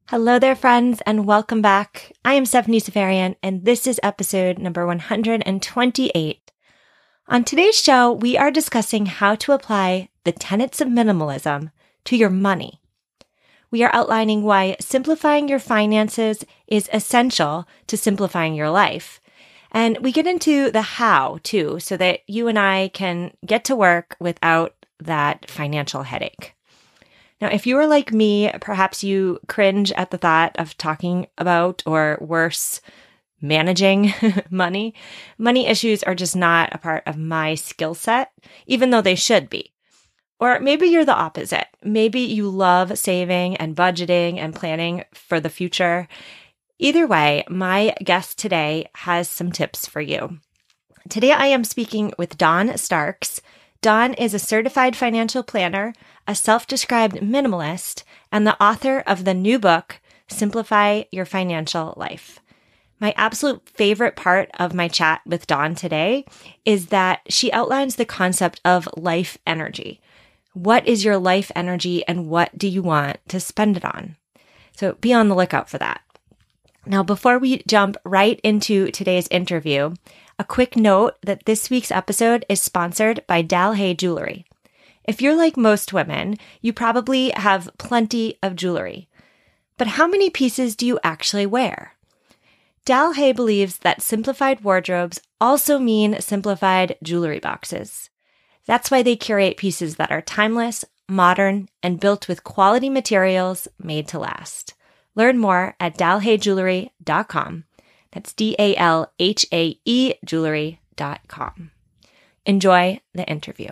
Hello there, friends, and welcome back. I am Stephanie Safarian, and this is episode number 128. On today's show, we are discussing how to apply the tenets of minimalism to your money. We are outlining why simplifying your finances is essential to simplifying your life. And we get into the how, too, so that you and I can get to work without that financial headache. Now, if you are like me, perhaps you cringe at the thought of talking about, or worse, managing money. Money issues are just not a part of my skill set, even though they should be. Or maybe you're the opposite. Maybe you love saving and budgeting and planning for the future. Either way, my guest today has some tips for you. Today, I am speaking with Dawn Starks. Dawn is a certified financial planner, a self-described minimalist, and the author of the new book, Simplify Your Financial Life. My absolute favorite part of my chat with Dawn today is that she outlines the concept of life energy. What is your life energy and what do you want to spend it on? So be on the lookout for that. Now, before we jump right into today's interview, a quick note that this week's episode is sponsored by Dalhay Jewelry. If you're like most women, you probably have plenty of jewelry. But how many pieces do you actually wear? Dalhay believes that simplified wardrobes also mean simplified jewelry boxes. That's why they curate pieces that are timeless, modern, and built with quality materials made to last. Learn more at dalhayjewelry.com. That's DALHAE jewelry.com. Enjoy the interview.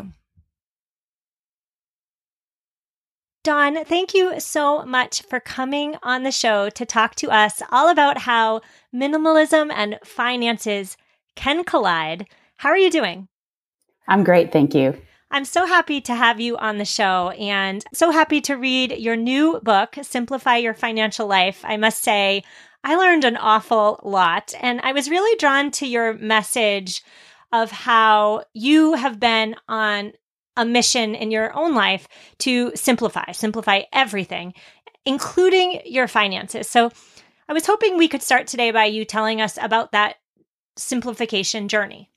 Dawn, thank you so much for coming on the show to talk to us all about how minimalism and finances can collide. How are you doing? I'm great, thank you. I'm so happy to have you on the show and so happy to read your new book, Simplify Your Financial Life. I must say, I learned an awful lot, and I was really drawn to your message of how you have been on a mission in your own life to simplify everything, including your finances. So I was hoping we could start today by you telling us about that simplification journey.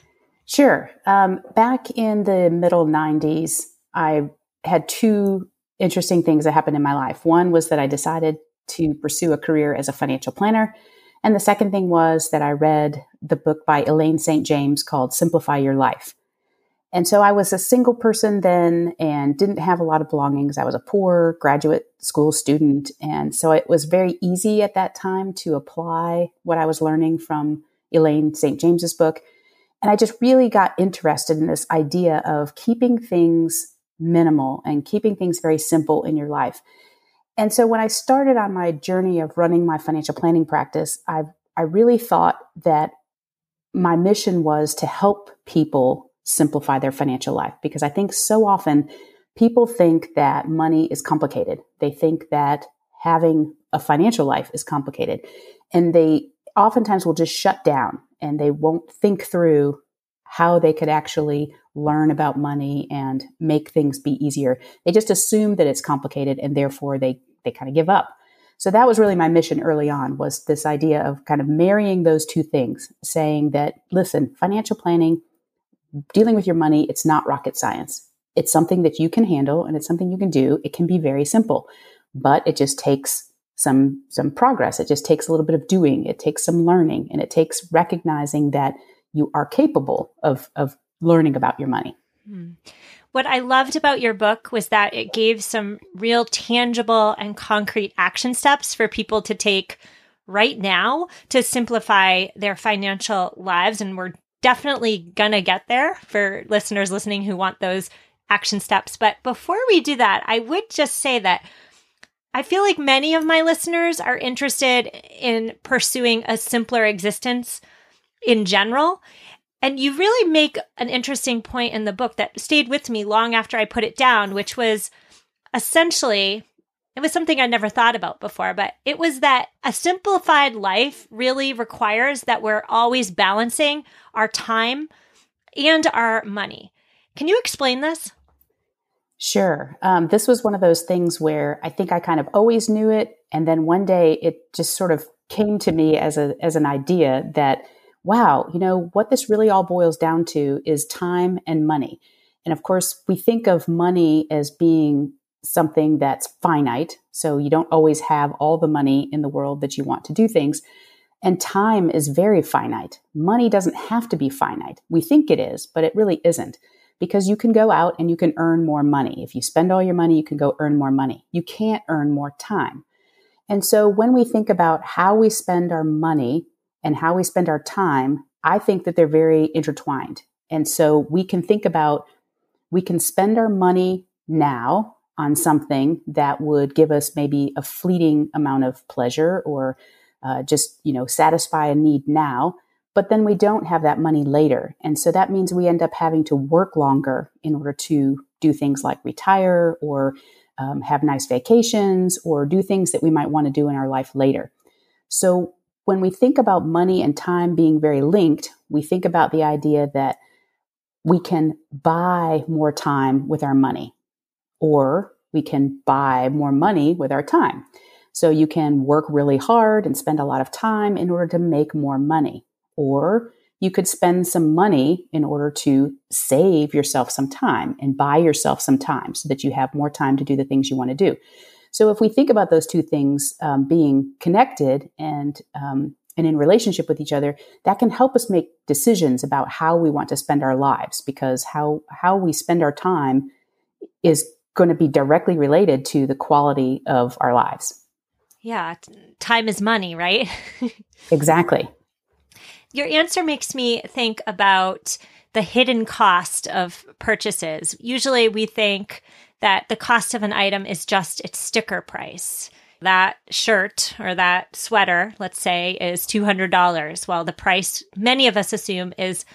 Sure. Back in the middle 90s, I had two interesting things that happened in my life. One was that I decided to pursue a career as a financial planner. And the second thing was that I read the book by Elaine St. James called Simplify Your Life. And so I was a single person then and didn't have a lot of belongings. I was a poor graduate school student. And so it was very easy at that time to apply what I was learning from Elaine St. James's book. And I just really got interested in this idea of keeping things minimal and keeping things very simple in your life. And so when I started on my journey of running my financial planning practice, I really thought that my mission was to help people simplify their financial life, because I think so often people think that money is complicated. They think that having a financial life is complicated, and they oftentimes will just shut down and they won't think through how they could actually learn about money and make things be easier. They just assume that it's complicated and therefore they kind of give up. So that was really my mission early on, was this idea of kind of marrying those two things, saying that, listen, financial planning, dealing with your money, it's not rocket science. It's something that you can handle and it's something you can do. It can be very simple, but it just takes some progress. It just takes a little bit of doing. It takes some learning, and it takes recognizing that you are capable of learning about your money. What I loved about your book was that it gave some real tangible and concrete action steps for people to take right now to simplify their financial lives. And we're definitely going to get there for listeners listening who want those action steps. But before we do that, I would just say that I feel like many of my listeners are interested in pursuing a simpler existence in general. And you really make an interesting point in the book that stayed with me long after I put it down, which was essentially, it was something I never thought about before, but it was that a simplified life really requires that we're always balancing our time and our money. Can you explain this? Sure. This was one of those things where I think I kind of always knew it And then one day it just sort of came to me as an idea that, wow, what this really all boils down to is time and money. And of course, we think of money as being something that's finite. So you don't always have all the money in the world that you want to do things. And time is very finite. Money doesn't have to be finite. We think it is, but it really isn't, because you can go out and you can earn more money. If you spend all your money, you can go earn more money. You can't earn more time. And so when we think about how we spend our money and how we spend our time, I think that they're very intertwined. And so we can spend our money now on something that would give us maybe a fleeting amount of pleasure or just satisfy a need now, but then we don't have that money later. And so that means we end up having to work longer in order to do things like retire or have nice vacations or do things that we might want to do in our life later. So when we think about money and time being very linked, we think about the idea that we can buy more time with our money, or we can buy more money with our time. So you can work really hard and spend a lot of time in order to make more money, or you could spend some money in order to save yourself some time and buy yourself some time so that you have more time to do the things you want to do. So if we think about those two things being connected and in relationship with each other, that can help us make decisions about how we want to spend our lives, because how we spend our time is going to be directly related to the quality of our lives. Yeah, time is money, right? Exactly. Your answer makes me think about the hidden cost of purchases. Usually we think that the cost of an item is just its sticker price. That shirt or that sweater, let's say, is $200. Well, the price many of us assume is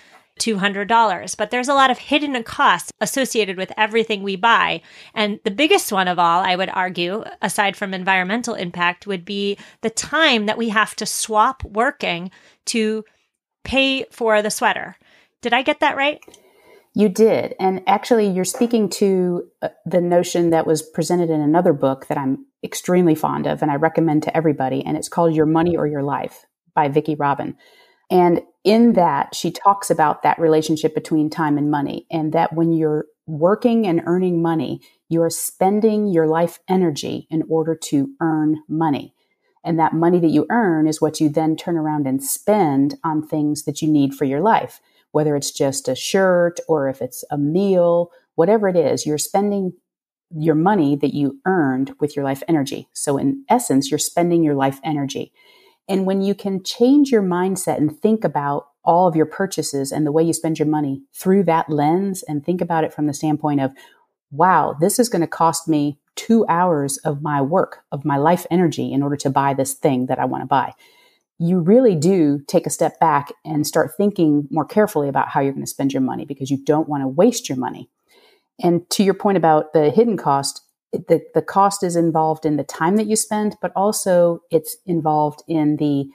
$200, but there's a lot of hidden costs associated with everything we buy. And the biggest one of all, I would argue, aside from environmental impact, would be the time that we have to swap working to pay for the sweater. Did I get that right? You did. And actually, you're speaking to the notion that was presented in another book that I'm extremely fond of and I recommend to everybody. And it's called Your Money or Your Life by Vicki Robin. And in that, she talks about that relationship between time and money, and that when you're working and earning money, you're spending your life energy in order to earn money. And that money that you earn is what you then turn around and spend on things that you need for your life, whether it's just a shirt or if it's a meal, whatever it is, you're spending your money that you earned with your life energy. So in essence, you're spending your life energy. And when you can change your mindset and think about all of your purchases and the way you spend your money through that lens and think about it from the standpoint of, wow, this is going to cost me 2 hours of my work, of my life energy in order to buy this thing that I want to buy. You really do take a step back and start thinking more carefully about how you're going to spend your money, because you don't want to waste your money. And to your point about the hidden cost, the cost is involved in the time that you spend, but also it's involved in the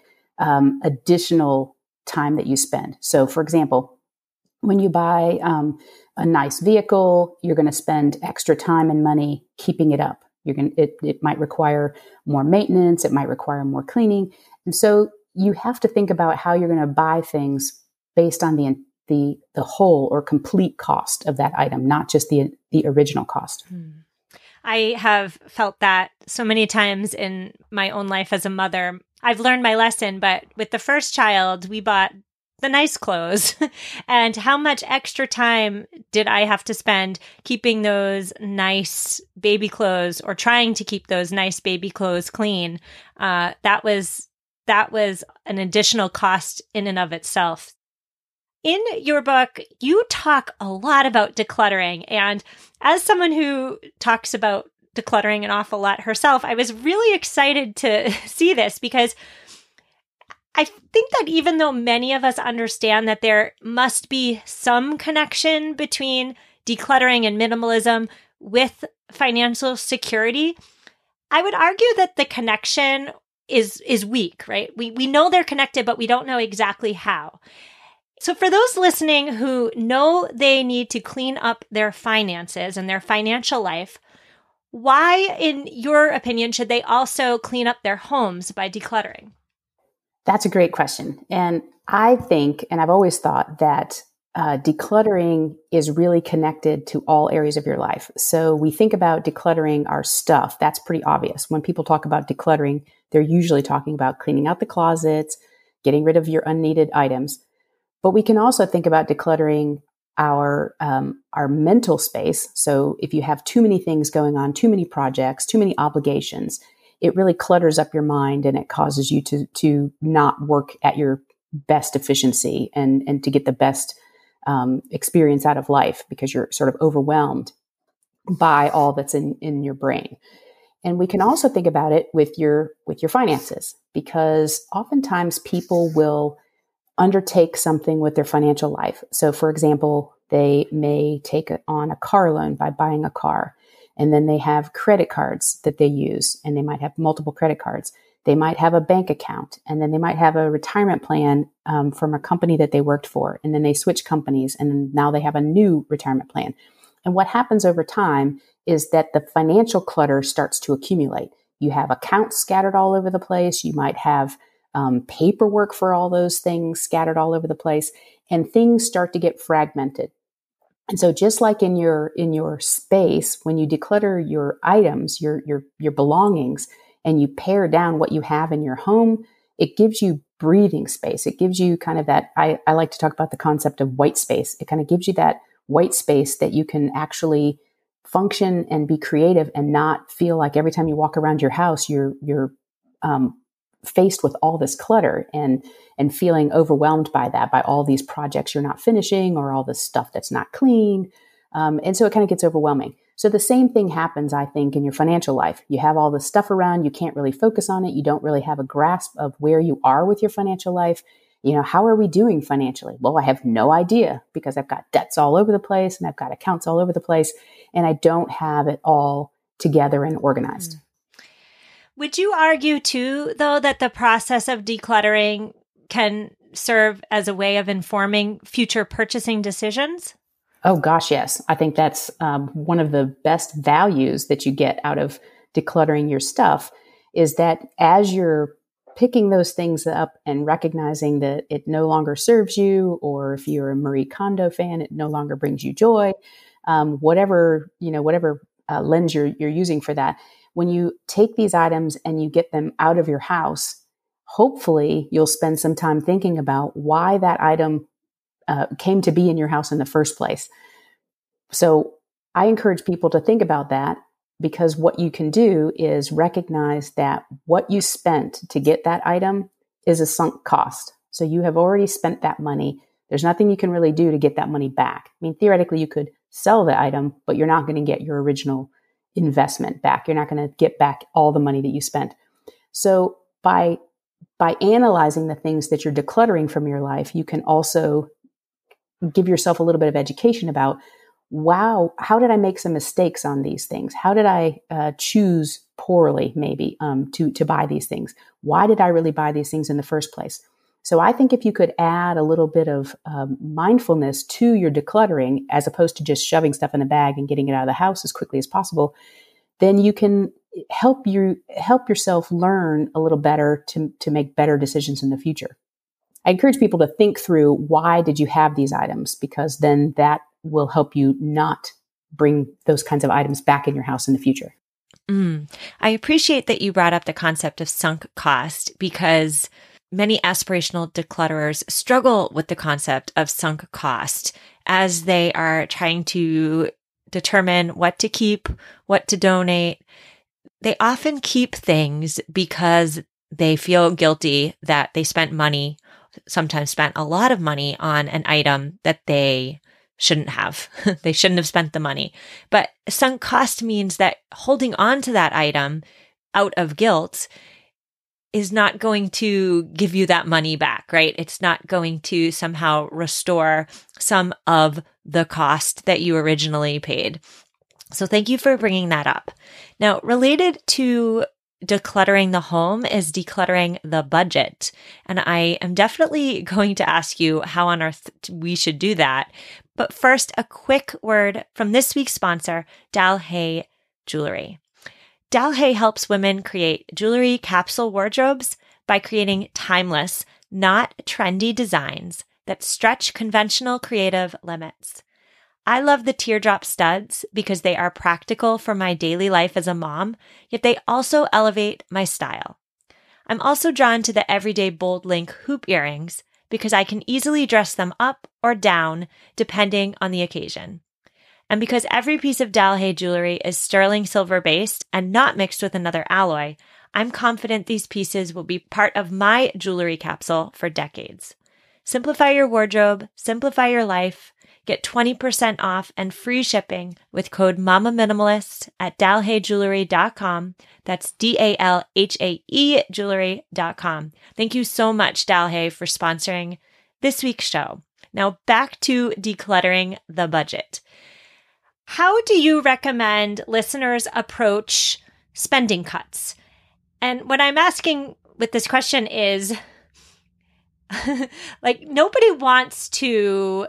additional time that you spend. So, for example, when you buy a nice vehicle, you're going to spend extra time and money keeping it up. It might require more maintenance. It might require more cleaning. And so you have to think about how you're going to buy things based on the whole or complete cost of that item, not just the original cost. I have felt that so many times in my own life as a mother. I've learned my lesson, but with the first child, we bought the nice clothes. And how much extra time did I have to spend keeping those nice baby clothes or trying to keep those nice baby clothes clean? That was an additional cost in and of itself. In your book, you talk a lot about decluttering. And as someone who talks about decluttering an awful lot herself, I was really excited to see this, because I think that even though many of us understand that there must be some connection between decluttering and minimalism with financial security, I would argue that the connection is weak, right? We know they're connected, but we don't know exactly how. So for those listening who know they need to clean up their finances and their financial life, why, in your opinion, should they also clean up their homes by decluttering? That's a great question. And I think, and I've always thought that decluttering is really connected to all areas of your life. So we think about decluttering our stuff. That's pretty obvious. When people talk about decluttering, they're usually talking about cleaning out the closets, getting rid of your unneeded items. But we can also think about decluttering our mental space. So if you have too many things going on, too many projects, too many obligations, it really clutters up your mind and it causes you to not work at your best efficiency and to get the best experience out of life because you're sort of overwhelmed by all that's in your brain. And we can also think about it with your finances, because oftentimes people will undertake something with their financial life. So for example, they may take on a car loan by buying a car, and then they have credit cards that they use, and they might have multiple credit cards. They might have a bank account, and then they might have a retirement plan from a company that they worked for, and then they switch companies, and then now they have a new retirement plan. And what happens over time is that the financial clutter starts to accumulate. You have accounts scattered all over the place. You might have paperwork for all those things scattered all over the place, and things start to get fragmented. And so just like in your space, when you declutter your items, your belongings, and you pare down what you have in your home, it gives you breathing space. It gives you kind of that, I like to talk about the concept of white space. It kind of gives you that white space that you can actually function and be creative and not feel like every time you walk around your house, you're faced with all this clutter and feeling overwhelmed by that, by all these projects you're not finishing or all this stuff that's not clean. And so it kind of gets overwhelming. So the same thing happens, I think, in your financial life. You have all this stuff around, you can't really focus on it. You don't really have a grasp of where you are with your financial life. You know, how are we doing financially? Well, I have no idea because I've got debts all over the place and I've got accounts all over the place, and I don't have it all together and organized. Would you argue too, though, that the process of decluttering can serve as a way of informing future purchasing decisions? Oh, gosh, yes. I think that's one of the best values that you get out of decluttering your stuff is that as you're picking those things up and recognizing that it no longer serves you, or if you're a Marie Kondo fan, it no longer brings you joy, whatever lens you're using for that. When you take these items and you get them out of your house, hopefully you'll spend some time thinking about why that item came to be in your house in the first place. So I encourage people to think about that, because what you can do is recognize that what you spent to get that item is a sunk cost. So you have already spent that money. There's nothing you can really do to get that money back. I mean, theoretically, you could sell the item, but you're not going to get your original investment back. You're not going to get back all the money that you spent. So by analyzing the things that you're decluttering from your life, you can also give yourself a little bit of education about, wow, how did I make some mistakes on these things? How did I choose poorly, maybe, to buy these things? Why did I really buy these things in the first place? So I think if you could add a little bit of mindfulness to your decluttering, as opposed to just shoving stuff in a bag and getting it out of the house as quickly as possible, then you can help yourself learn a little better to make better decisions in the future. I encourage people to think through, why did you have these items? Because then that will help you not bring those kinds of items back in your house in the future. I appreciate that you brought up the concept of sunk cost, because many aspirational declutterers struggle with the concept of sunk cost as they are trying to determine what to keep, what to donate. They often keep things because they feel guilty that they spent money, sometimes spent a lot of money, on an item that they shouldn't have. They shouldn't have spent the money. But sunk cost means that holding on to that item out of guilt is not going to give you that money back, right? It's not going to somehow restore some of the cost that you originally paid. So thank you for bringing that up. Now, related to decluttering the home is decluttering the budget. And I am definitely going to ask you how on earth we should do that. But first, a quick word from this week's sponsor, Dalhay Jewelry. Dalhay helps women create jewelry capsule wardrobes by creating timeless, not trendy designs that stretch conventional creative limits. I love the teardrop studs because they are practical for my daily life as a mom, yet they also elevate my style. I'm also drawn to the everyday bold link hoop earrings because I can easily dress them up or down depending on the occasion. And because every piece of Dalhay jewelry is sterling silver based and not mixed with another alloy, I'm confident these pieces will be part of my jewelry capsule for decades. Simplify your wardrobe, simplify your life. Get 20% off and free shipping with code MAMAMINIMALIST at dalhayjewelry.com. That's DALHAE jewelry.com. Thank you so much, Dalhay, for sponsoring this week's show. Now back to decluttering the budget. How do you recommend listeners approach spending cuts? And what I'm asking with this question is, like, nobody wants to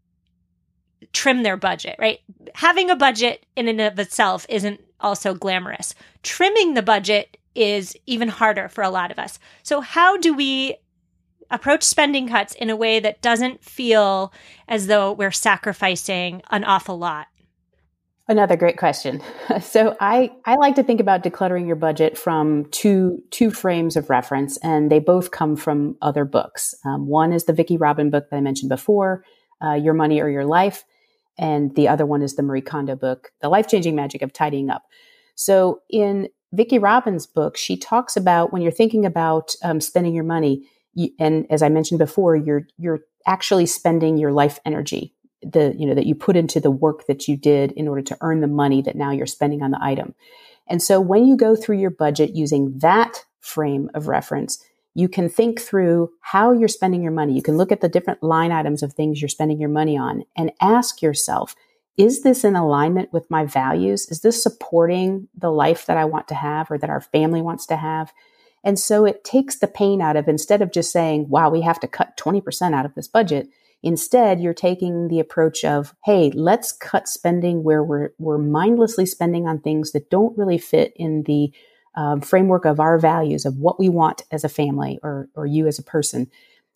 trim their budget, right? Having a budget in and of itself isn't also glamorous. Trimming the budget is even harder for a lot of us. So how do we approach spending cuts in a way that doesn't feel as though we're sacrificing an awful lot? Another great question. So I like to think about decluttering your budget from two frames of reference, and they both come from other books. One is the Vicki Robin book that I mentioned before, Your Money or Your Life. And the other one is the Marie Kondo book, The Life-Changing Magic of Tidying Up. So in Vicki Robin's book, she talks about when you're thinking about spending your money, and as I mentioned before, you're actually spending your life energy, that you put into the work that you did in order to earn the money that now you're spending on the item. And so when you go through your budget using that frame of reference, you can think through how you're spending your money. You can look at the different line items of things you're spending your money on and ask yourself, is this in alignment with my values? Is this supporting the life that I want to have or that our family wants to have? And so it takes the pain out of, instead of just saying, wow, we have to cut 20% out of this budget. Instead, you're taking the approach of, hey, let's cut spending where we're mindlessly spending on things that don't really fit in the framework of our values of what we want as a family or you as a person,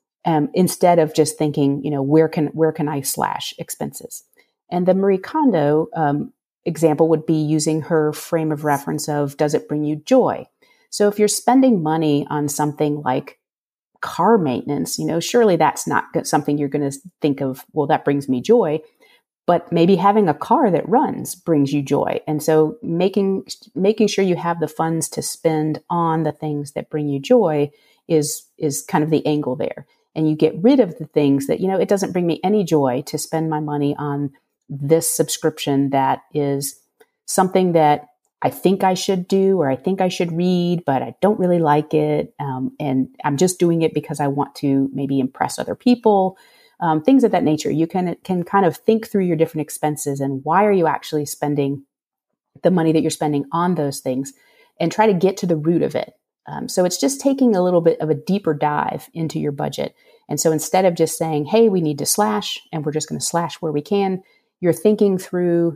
instead of just thinking, where can I slash expenses? And the Marie Kondo example would be using her frame of reference of, does it bring you joy? So if you're spending money on something like car maintenance, surely that's not something you're going to think of, well, that brings me joy. But maybe having a car that runs brings you joy. And so making sure you have the funds to spend on the things that bring you joy is kind of the angle there. And you get rid of the things that, it doesn't bring me any joy to spend my money on this subscription that is something that I think I should do or I think I should read, but I don't really like it. And I'm just doing it because I want to maybe impress other people. Things of that nature. You can kind of think through your different expenses and why are you actually spending the money that you're spending on those things and try to get to the root of it. So it's just taking a little bit of a deeper dive into your budget. And so instead of just saying, hey, we need to slash and we're just going to slash where we can, you're thinking through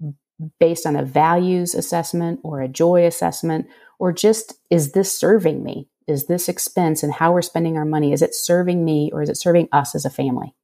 based on a values assessment or a joy assessment, or just, is this serving me? Is this expense and how we're spending our money, is it serving me or is it serving us as a family?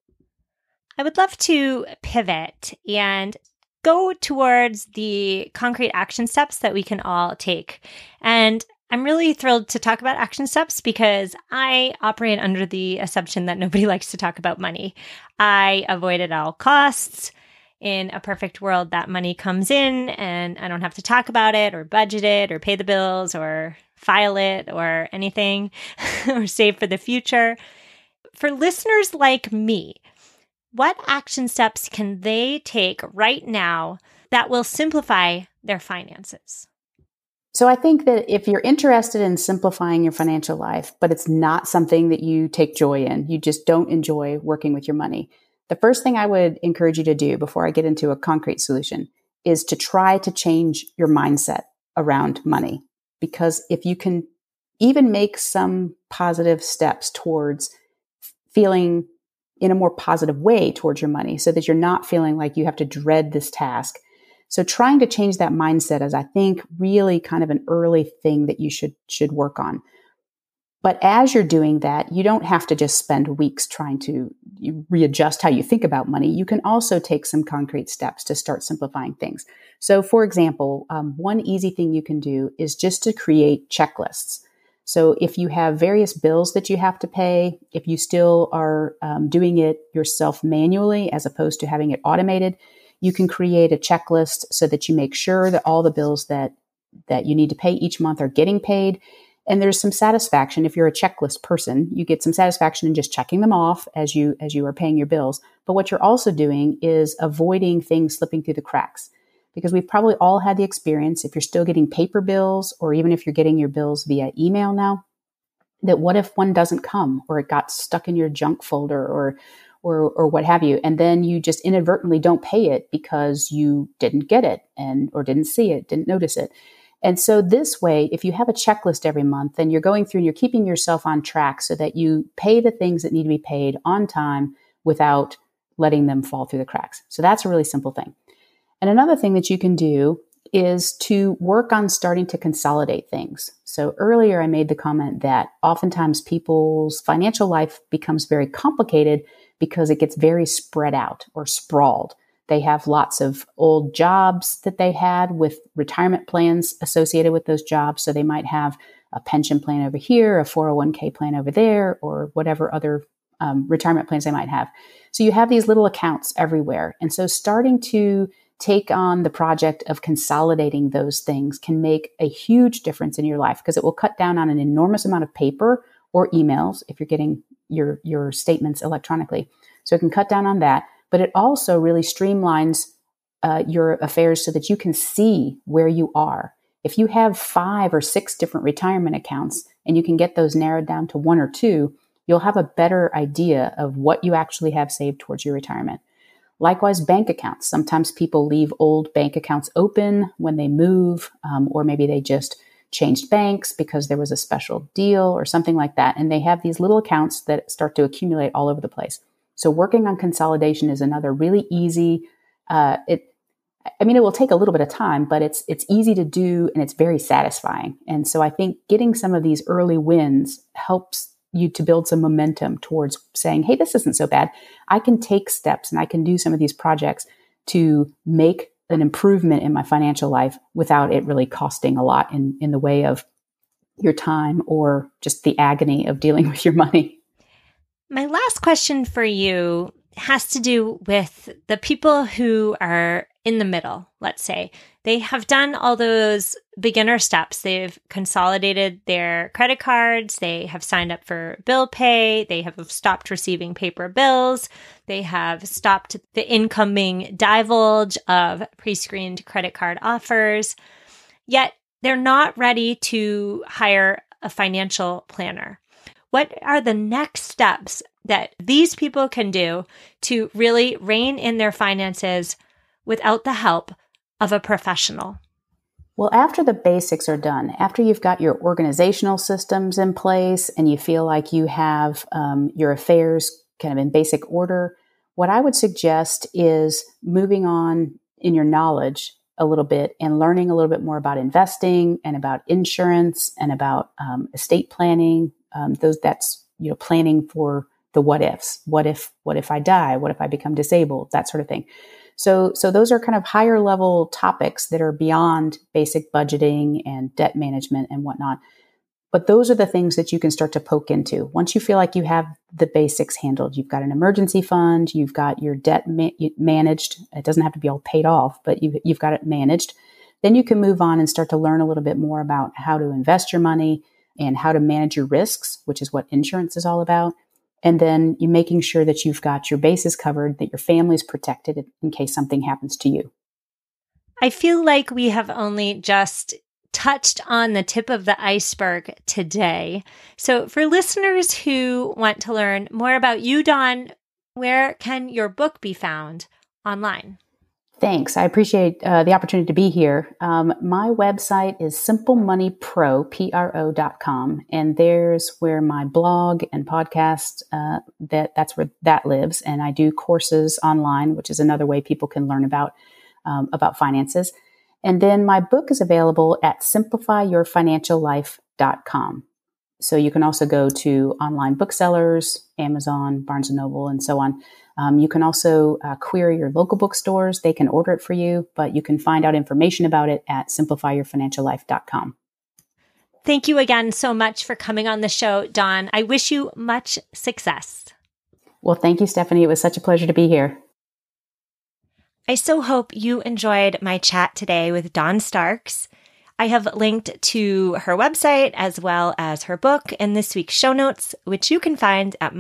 I would love to pivot and go towards the concrete action steps that we can all take. And I'm really thrilled to talk about action steps because I operate under the assumption that nobody likes to talk about money. I avoid at all costs. In a perfect world, that money comes in and I don't have to talk about it or budget it or pay the bills or file it or anything or save for the future. For listeners like me, what action steps can they take right now that will simplify their finances? So I think that if you're interested in simplifying your financial life, but it's not something that you take joy in, you just don't enjoy working with your money, the first thing I would encourage you to do before I get into a concrete solution is to try to change your mindset around money. Because if you can even make some positive steps towards feeling in a more positive way towards your money so that you're not feeling like you have to dread this task, So trying to change that mindset is, I think, really kind of an early thing that you should work on. But as you're doing that, you don't have to just spend weeks trying to readjust how you think about money. You can also take some concrete steps to start simplifying things. So, for example, one easy thing you can do is just to create checklists. So if you have various bills that you have to pay, if you still are doing it yourself manually as opposed to having it automated, you can create a checklist so that you make sure that all the bills that you need to pay each month are getting paid. And there's some satisfaction. If you're a checklist person, you get some satisfaction in just checking them off as you are paying your bills. But what you're also doing is avoiding things slipping through the cracks. Because we've probably all had the experience, if you're still getting paper bills, or even if you're getting your bills via email now, that what if one doesn't come, or it got stuck in your junk folder, or what have you, and then you just inadvertently don't pay it because you didn't get it or didn't see it, didn't notice it. And so this way, if you have a checklist every month, then you're going through and you're keeping yourself on track so that you pay the things that need to be paid on time without letting them fall through the cracks. So that's a really simple thing. And another thing that you can do is to work on starting to consolidate things. So earlier I made the comment that oftentimes people's financial life becomes very complicated because it gets very spread out or sprawled. They have lots of old jobs that they had with retirement plans associated with those jobs. So they might have a pension plan over here, a 401k plan over there, or whatever other retirement plans they might have. So you have these little accounts everywhere. And so starting to take on the project of consolidating those things can make a huge difference in your life because it will cut down on an enormous amount of paper or emails if you're getting your statements electronically. So it can cut down on that. But it also really streamlines your affairs so that you can see where you are. If you have 5 or 6 different retirement accounts and you can get those narrowed down to 1 or 2, you'll have a better idea of what you actually have saved towards your retirement. Likewise, bank accounts. Sometimes people leave old bank accounts open when they move, or maybe they just changed banks because there was a special deal or something like that. And they have these little accounts that start to accumulate all over the place. So working on consolidation is another really easy, it will take a little bit of time, but it's easy to do and it's very satisfying. And so I think getting some of these early wins helps you to build some momentum towards saying, hey, this isn't so bad. I can take steps and I can do some of these projects to make an improvement in my financial life without it really costing a lot in the way of your time or just the agony of dealing with your money. My last question for you has to do with the people who are in the middle, let's say. They have done all those beginner steps. They've consolidated their credit cards. They have signed up for bill pay. They have stopped receiving paper bills. They have stopped the incoming divulge of pre-screened credit card offers. Yet they're not ready to hire a financial planner. What are the next steps that these people can do to really rein in their finances without the help of a professional? Well, after the basics are done, after you've got your organizational systems in place and you feel like you have your affairs kind of in basic order, what I would suggest is moving on in your knowledge a little bit and learning a little bit more about investing and about insurance and about estate planning. That's planning for the what ifs. What if I die? What if I become disabled? That sort of thing. So those are kind of higher level topics that are beyond basic budgeting and debt management and whatnot. But those are the things that you can start to poke into. Once you feel like you have the basics handled, you've got an emergency fund, you've got your debt managed. It doesn't have to be all paid off, but you've got it managed. Then you can move on and start to learn a little bit more about how to invest your money and how to manage your risks, which is what insurance is all about. And then you're making sure that you've got your bases covered, that your family's protected in case something happens to you. I feel like we have only just touched on the tip of the iceberg today. So for listeners who want to learn more about you, Dawn, where can your book be found online? Thanks. I appreciate the opportunity to be here. My website is simplemoneypro.com, and there's where my blog and podcast, that's where that lives. And I do courses online, which is another way people can learn about about finances. And then my book is available at simplifyyourfinanciallife.com. So you can also go to online booksellers, Amazon, Barnes & Noble, and so on. You can also query your local bookstores. They can order it for you, but you can find out information about it at simplifyyourfinanciallife.com. Thank you again so much for coming on the show, Dawn. I wish you much success. Well, thank you, Stephanie. It was such a pleasure to be here. I so hope you enjoyed my chat today with Dawn Starks. I have linked to her website as well as her book in this week's show notes, which you can find at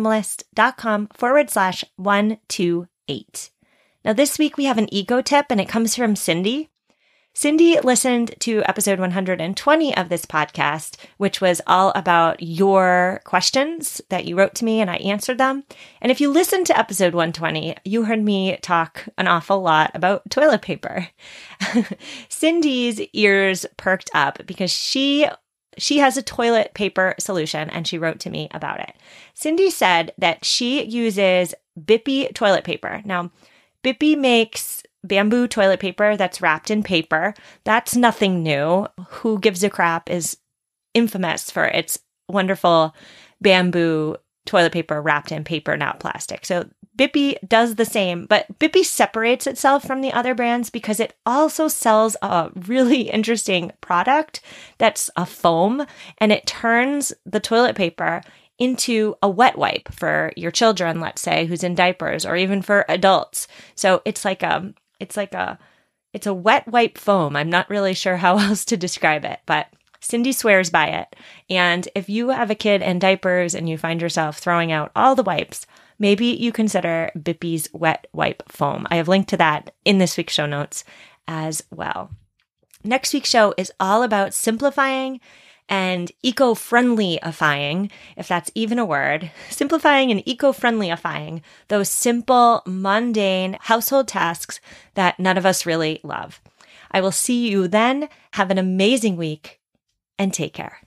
mamaminimalist.com/128. Now, this week we have an ego tip, and it comes from Cindy. Cindy listened to episode 120 of this podcast, which was all about your questions that you wrote to me, and I answered them. And if you listened to episode 120, you heard me talk an awful lot about toilet paper. Cindy's ears perked up because she has a toilet paper solution, and she wrote to me about it. Cindy said that she uses Bippy toilet paper. Now, Bippy makes bamboo toilet paper that's wrapped in paper. That's nothing new. Who Gives a Crap is infamous for its wonderful bamboo toilet paper wrapped in paper, not plastic. So Bippy does the same, but Bippy separates itself from the other brands because it also sells a really interesting product that's a foam, and it turns the toilet paper into a wet wipe for your children, let's say, who's in diapers, or even for adults. So it's a wet wipe foam. I'm not really sure how else to describe it, but Cindy swears by it. And if you have a kid in diapers and you find yourself throwing out all the wipes, maybe you consider Bippy's wet wipe foam. I have linked to that in this week's show notes as well. Next week's show is all about simplifying and eco-friendlyifying, if that's even a word, simplifying and eco-friendlyifying those simple, mundane household tasks that none of us really love. I will see you then. Have an amazing week and take care.